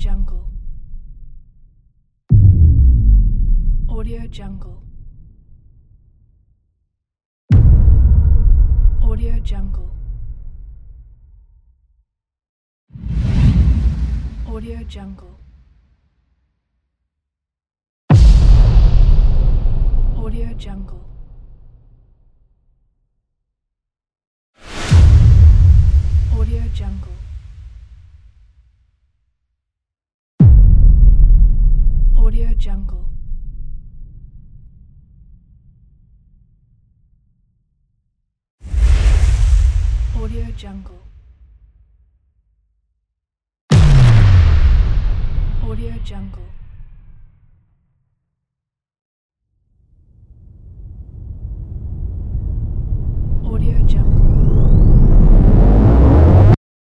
Jungle. Audio Jungle. Audio Jungle. Audio Jungle. Audio Jungle. Audio Jungle. Audio Jungle. Audio Jungle. Audio Jungle.